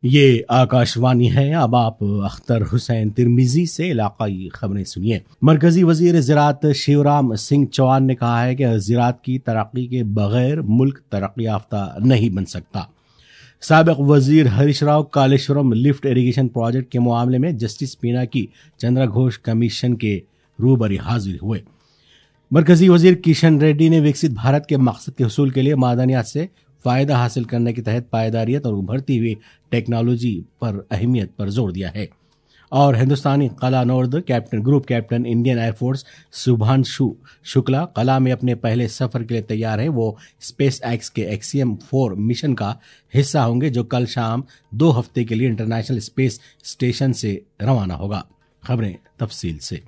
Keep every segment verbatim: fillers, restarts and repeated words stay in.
ये आकाशवाणी है। अब आप अख्तर हुसैन तिरमिजी से इलाकाई खबरें सुनिए। मरकजी वजीर ज़राअत शिवराज सिंह चौहान ने कहा है कि ज़राअत की तरक्की के बगैर मुल्क तरक्की याफ्ता नहीं बन सकता। साबिक वजीर Harish Rao Kaleshwaram lift irrigation project के मामले में जस्टिस पिनाकी चंद्र घोष कमीशन के रूबरू हाजिर हुए। मरकजी वजीर किशन रेड्डी ने विकसित भारत के मकसद के हसूल के लिए मादनियात से फ़ायदा हासिल करने के तहत पायदारियत और उभरती हुई टेक्नोलॉजी पर अहमियत पर जोर दिया है। और हिंदुस्तानी कला नोर्द captain group captain Indian air force Shubhanshu Shukla कला में अपने पहले सफर के लिए तैयार हैं। वो स्पेस एक्स के एक्सियम फोर मिशन का हिस्सा होंगे, जो कल शाम दो हफ्ते के लिए इंटरनेशनल स्पेस स्टेशन से रवाना होगा। खबरें तफसील से।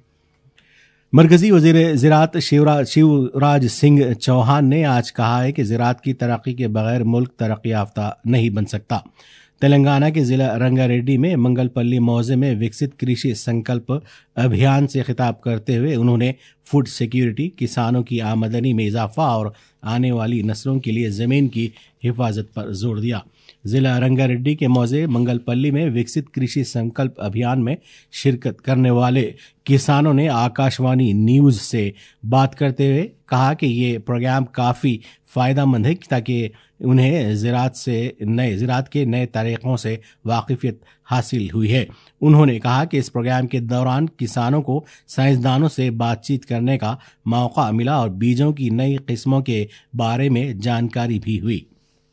मरकजी वजीर ज़राअत शिवराज शिवराज सिंह चौहान ने आज कहा है कि ज़राअत की तरक्की के बगैर मुल्क तरक्की याफ्ता नहीं बन सकता। तेलंगाना के जिला रंगारेड्डी में मंगलपल्ली मौजे में विकसित कृषि संकल्प अभियान से खिताब करते हुए उन्होंने फूड सिक्योरिटी, किसानों की आमदनी में इजाफा और आने वाली नस्लों के लिए ज़मीन की हिफाजत पर जोर दिया। जिला रंगारेड्डी के मौजे मंगलपल्ली में विकसित कृषि संकल्प अभियान में शिरकत करने वाले किसानों ने आकाशवाणी न्यूज़ से बात करते हुए कहा कि ये प्रोग्राम काफ़ी फ़ायदेमंद है ताकि उन्हें ज़राअत से नए ज़राअत के नए तरीक़ों से वाकिफ़ियत हासिल हुई है। उन्होंने कहा कि इस प्रोग्राम के दौरान किसानों को साइंसदानों से बातचीत करने का मौका मिला और बीजों की नई किस्मों के बारे में जानकारी भी हुई।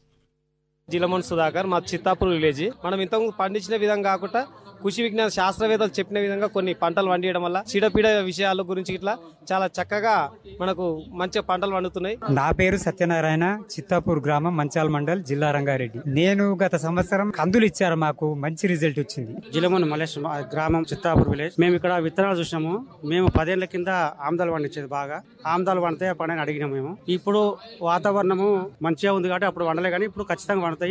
జిలమన్ సుధాకర్ మా చిత్తాపూర్ విలేజ్ మనం ఇంతకు పండించిన విధంగా కాకుండా కృషి విజ్ఞాన శాస్త్రవేత్తలు చెప్పిన విధంగా కొన్ని పంటలు పండియడం వల్ల చీడపీడ విషయాల గురించి ఇట్లా చాలా చక్కగా మనకు మంచి పంటలు పండుతున్నాయి. నా పేరు సత్యనారాయణ, చిత్తాపూర్ గ్రామం, మంచాల్ మండల్, జిల్లా రంగారెడ్డి. నేను గత సంవత్సరం కందులు ఇచ్చారు, మాకు మంచి రిజల్ట్ వచ్చింది. జిలమన్ మలేష్ గ్రామం, చిత్తాపూర్ విలేజ్. మేము ఇక్కడ విత్తనాలు చూసినాము. మేము పదేళ్ల కింద ఆమ్దాలు పండించేది, బాగా ఆమ్దాలు పండితే పండని అడిగినాము. మేము ఇప్పుడు వాతావరణము మంచిగా ఉంది కాబట్టి అప్పుడు వండలే, కానీ ఇప్పుడు ఖచ్చితంగా వండుతాయి.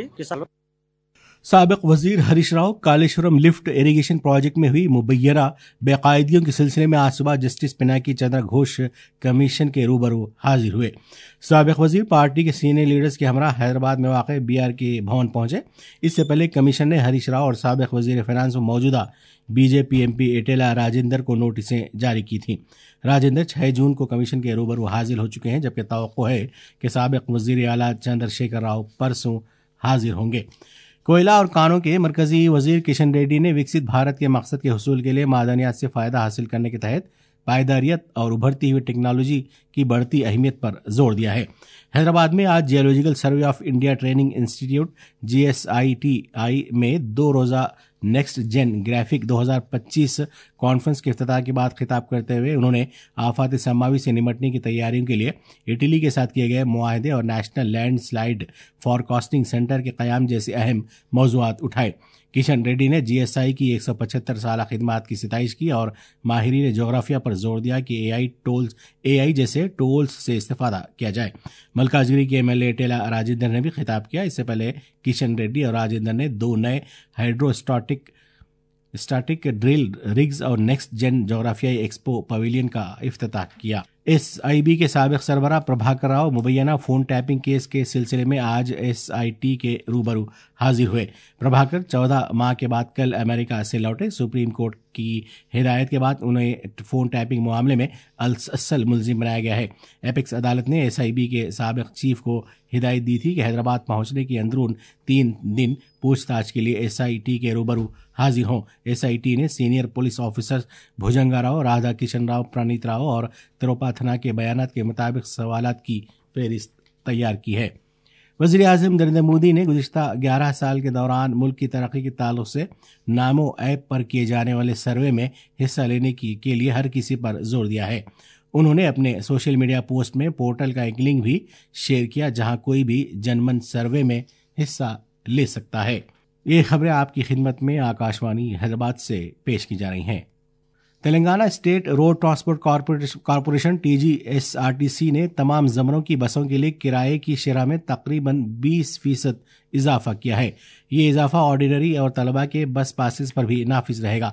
साबिक वजीर Harish Rao Kaleshwaram lift irrigation project में हुई मुबैना बेकायदगियों के सिलसिले में आज सुबह जस्टिस पिनाकी चंद्र घोष कमीशन के रूबरू हाजिर हुए। साबिक वजीर पार्टी के सीनियर लीडर्स के हमरा हैदराबाद में वाक़ बीआर के भवन पहुंचे। इससे पहले कमीशन ने हरीश राव और साबिक वजीर फाइनेंस और मौजूदा बीजेपी एमपी एटेला राजेंद्र को नोटिसें जारी की थी। राजेंद्र छह जून को कमीशन के रूबरू हाजिर हो चुके हैं, जबकि तवक्को है कि साबिक वजीर आला चंद्रशेखर राव परसों हाजिर होंगे। कोयला और कानों के मरकजी वजीर किशन रेड्डी ने विकसित भारत के मकसद के हसूल के लिए मादनियात से फ़ायदा हासिल करने के तहत पायदारियत और उभरती हुई टेक्नोलॉजी की बढ़ती अहमियत पर जोर दिया है। हैदराबाद में आज geological survey of India training institute G S I T I में दो रोज़ा नेक्स्ट जेन ग्राफिक दो हज़ार पच्चीस कॉन्फ्रेंस के इफ्तिताह के बाद खिताब करते हुए उन्होंने आफात समावी से निमटने की तैयारियों के लिए इटली के साथ किए गए मुआहदे और national landslide forecasting centre के क़याम जैसे अहम मौज़ूआत उठाए। किशन रेड्डी ने जीएसआई की एक सौ पचहत्तर साल खिदमत की सिताइश की और माहिरीन जोग्राफिया पर जोर दिया कि एआई टोल्स एआई जैसे टूल्स से इस्तेफादा किया जाए। मलकाजगिरी के एमएलए टेला राजेंद्र ने भी खिताब किया। इससे पहले किशन रेड्डी और राजेंद्र ने दो नए हाइड्रोस्टैटिक स्टैटिक ड्रिल रिग्स और नेक्स्ट जेन जोग्राफियाई एक्सपो पवेलियन का इफ्तिताह किया। एसआईबी के साबिक सरबराह प्रभाकर राव मुबैना फोन टैपिंग केस के सिलसिले में आज एसआईटी के रूबरू हाजिर हुए। प्रभाकर चौदह माह के बाद कल अमेरिका से लौटे। सुप्रीम कोर्ट की हिदायत के बाद उन्हें फोन टैपिंग मामले में असल मुलजिम बनाया गया है। एपेक्स अदालत ने एसआईबी के साबिक चीफ को हिदायत दी थी कि हैदराबाद पहुंचने की अंदरून तीन दिन पूछताछ के लिए एसआईटी के रूबरू हाजिर हों। एसआईटी ने senior police officer Bhujanga Rao, Radha Kishan Rao, Praneeth Rao और त्रोपाथना के बयानात के मुताबिक सवालात की फहरिस्त तैयार की है। वज़ीर आज़म नरेंद्र मोदी ने गुज़िश्ता ग्यारह साल के दौरान मुल्क की तरक्की के ताल्लुक से नामो ऐप पर किए जाने वाले सर्वे में हिस्सा लेने की के लिए हर किसी पर जोर दिया है। उन्होंने अपने सोशल मीडिया पोस्ट में पोर्टल का एक लिंक भी शेयर किया जहां कोई भी जनमन सर्वे में हिस्सा ले सकता है। ये खबरें आपकी खिदमत में आकाशवाणी हैदराबाद से पेश की जा रही हैं। Telangana state road transport corporation TGSRTC ने तमाम ज़मरों की बसों के लिए किराए की शरह में तकरीबन बीस फीसद इजाफा किया है। ये इजाफा ऑर्डिनरी और तलबा के बस पासेस पर भी नाफिज रहेगा।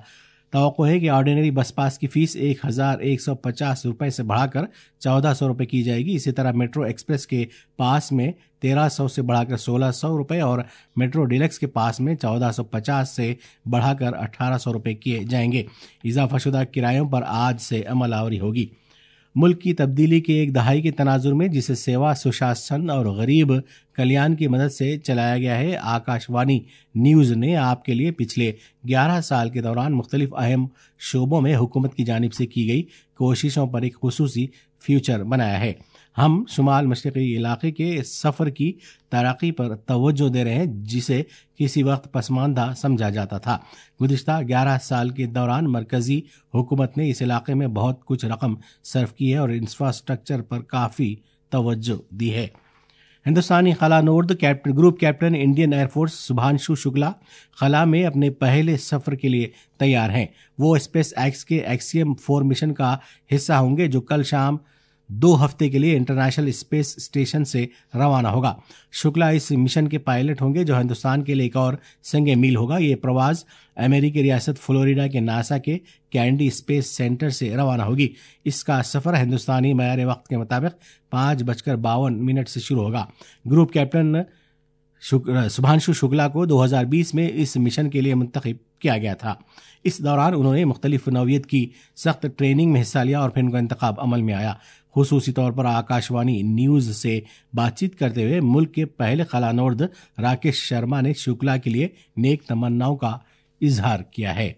तवक्को है कि ऑर्डिनरी बस पास की फीस एक हजार एक सौ पचास रुपए से बढ़ाकर चौदह सौ रुपए की जाएगी। इसी तरह मेट्रो एक्सप्रेस के पास में तेरह सौ से बढ़ाकर सोलह सौ रुपए और मेट्रो डिलक्स के पास में चौदह सौ पचास से बढ़ाकर अठारह सौ रुपए किए जाएंगे। इजाफाशुदा किरायों पर आज से अमल आवरी होगी। मुल्क की तब्दीली के एक दहाई के तनाजुर में जिसे सेवा, सुशासन और गरीब कल्याण की मदद से चलाया गया है, आकाशवाणी न्यूज़ ने आपके लिए पिछले ग्यारह साल के दौरान मुख्तलिफ अहम शोबों में हुकूमत की जानिब से की गई कोशिशों पर एक खुसूसी फ्यूचर बनाया है। हम शुमाल मशरक़ी इलाके के सफ़र की तरक्की पर तवज्जो दे रहे हैं, जिसे किसी वक्त पसमानदा समझा जाता था। गुज़िश्ता ग्यारह साल के दौरान मरकज़ी हुकूमत ने इस इलाके में बहुत कुछ रकम सर्फ की है और इंफ्रास्ट्रक्चर पर काफ़ी तवज्जो दी है। हिंदुस्तानी खला नोर्द captain group captain Indian air force Subhanshu Shukla खला में अपने पहले सफ़र के लिए तैयार हैं। वो स्पेस एक्स के एक्सियम फोर मिशन का हिस्सा होंगे, जो कल शाम दो हफ्ते के लिए इंटरनेशनल स्पेस स्टेशन से रवाना होगा। शुक्ला इस मिशन के पायलट होंगे, जो हिंदुस्तान के लिए एक और संगे मील होगा। ये प्रवास अमेरिकी रियासत फ्लोरिडा के नासा के कैंडी स्पेस सेंटर से रवाना होगी। इसका सफ़र हिंदुस्तानी मयार वक्त के मुताबिक पाँच बजकर बावन मिनट से शुरू होगा। ग्रुप कैप्टन सुभांशु शुक्ला को दो हज़ार बीस में इस मिशन के लिए मुंतखब किया गया था। इस दौरान उन्होंने मुख्तलिफ नौइयत की सख्त ट्रेनिंग में हिस्सा लिया और फिर उनका इंतखाब अमल में आया। खुसूसी तौर पर आकाशवाणी न्यूज़ से बातचीत करते हुए मुल्क के पहले खलानोर्द राकेश शर्मा ने शुक्ला के लिए नेक तमन्नाओं का इजहार किया है।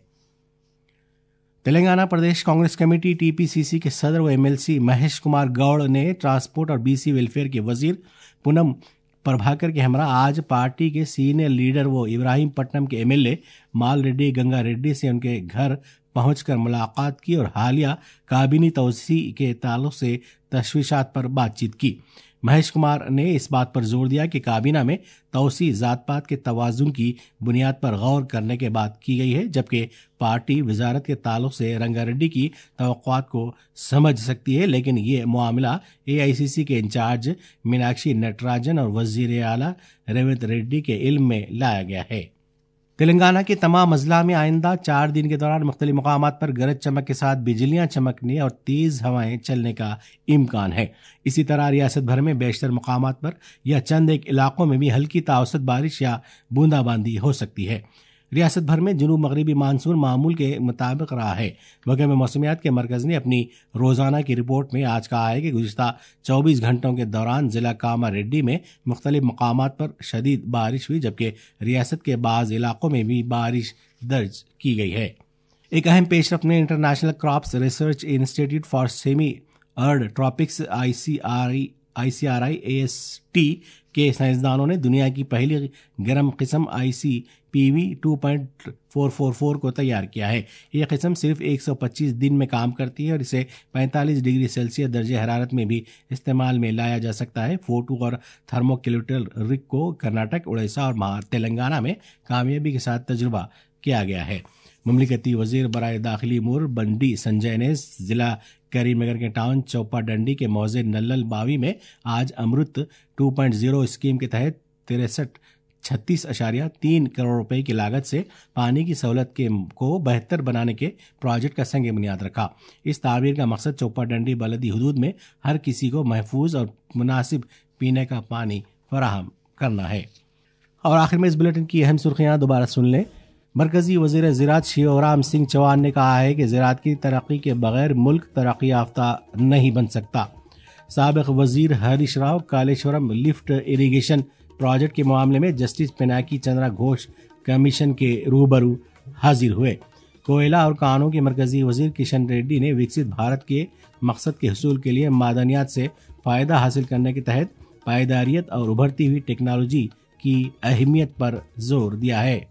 तेलंगाना प्रदेश कांग्रेस कमेटी टीपीसीसी के सदर व एमएलसी महेश कुमार गौड़ ने ट्रांसपोर्ट और बीसी वेलफेयर के वजीर पूनम प्रभाकर के हमरा आज पार्टी के सीनियर लीडर वो इब्राहिम पट्टनम के एमएलए माल रेड्डी गंगा रेड्डी से उनके घर पहुंचकर मुलाकात की और हालिया काबीनी तोसी के ताल्लुक से तशवीशात पर बातचीत की। महेश कुमार ने इस बात पर जोर दिया कि काबीना में तोसी जात पात के तवाजुन की बुनियाद पर गौर करने के बाद की गई है, जबकि पार्टी वजारत के ताल्लुक से रंगारेड्डी की तवक्कुआत को समझ सकती है, लेकिन ये मामला एआईसीसी के इंचार्ज मीनाक्षी नटराजन और वजीर आला रेवंत रेड्डी के इल्म में लाया गया है। तेलंगाना के तमाम अजला में आइंदा चार दिन के दौरान मुख्तलिफ मकामात पर गरज चमक के साथ बिजलियां चमकने और तेज हवाएं चलने का इम्कान है। इसी तरह रियासत भर में बेशतर मकामात पर या चंद एक इलाकों में भी हल्की तावसत बारिश या बूंदाबांदी हो सकती है। रियासत भर में जुनूब मगरबी मानसून मामूल के मुताबिक रहा है। महकमे मौसमियात के मरकज़ ने अपनी रोजाना की रिपोर्ट में आज कहा है कि गुज़िश्ता चौबीस घंटों के दौरान जिला कामारेड्डी में मुख्तलिफ मकामात पर शदीद बारिश हुई, जबकि रियासत के बाज़ इलाकों में भी बारिश दर्ज की गई है। एक अहम पेशरफ में international crops research institute for semi arid tropics I C R I I C R I S A T के साइंसदानों ने दुनिया की पहली गर्म किस्म I C P V two point four four four को तैयार किया है। यह किस्म सिर्फ एक सौ पच्चीस दिन में काम करती है और इसे पैंतालीस डिग्री सेल्सियस दर्जे हरारत में भी इस्तेमाल में लाया जा सकता है। फोटो और थर्मोक्यूलेटर रिक को कर्नाटक, उड़ीसा और तेलंगाना में कामयाबी के साथ तजुर्बा किया गया है। मुमलिकती वजीर बराए दाखिली उमूर बंडी संजय ने जिला करीमनगर के टाउन चौपा डंडी के मौजे नल्लल बावी में आज Amrut two point zero scheme के तहत तिरसठ छत्तीस अशारिया तीन करोड़ रुपए की लागत से पानी की सहूलत के को बेहतर बनाने के प्रोजेक्ट का संग बुनियाद रखा। इस तामीर का मकसद चौपा डंडी बलदी हुदूद में हर किसी को महफूज और मुनासिब पीने का पानी फराहम करना है। और आखिर में इस बुलेटिन की अहम सुर्खियां दोबारा सुन लें। मरकजी वजीर ज़राअत शिवराज सिंह चौहान ने कहा है कि ज़राअत की तरक्की के बगैर मुल्क तरक्की याफ्ता नहीं बन सकता। साबिक वजीर Harish Rao Kaleshwaram lift irrigation project के मामले में जस्टिस पिनाकी चंद्रा घोष कमीशन के रूबरू हाजिर हुए। कोयला और कानों के मरकजी वजीर किशन रेड्डी ने विकसित भारत के मकसद के हसूल के लिए मादनियात से फ़ायदा हासिल करने के तहत पायदारियत और उभरती हुई टेक्नोलॉजी की अहमियत पर जोर दिया है।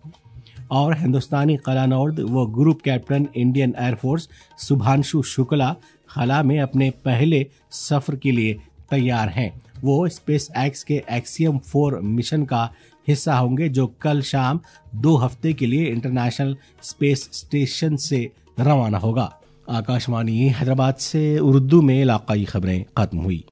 और हिंदुस्तानी कलानौर्द व group captain Indian air force Subhanshu Shukla खला में अपने पहले सफ़र के लिए तैयार हैं। वो स्पेस एक्स के एक्सियम फोर मिशन का हिस्सा होंगे, जो कल शाम दो हफ्ते के लिए इंटरनेशनल स्पेस स्टेशन से रवाना होगा। आकाशवाणी हैदराबाद से उर्दू में इलाकाई खबरें खत्म हुई।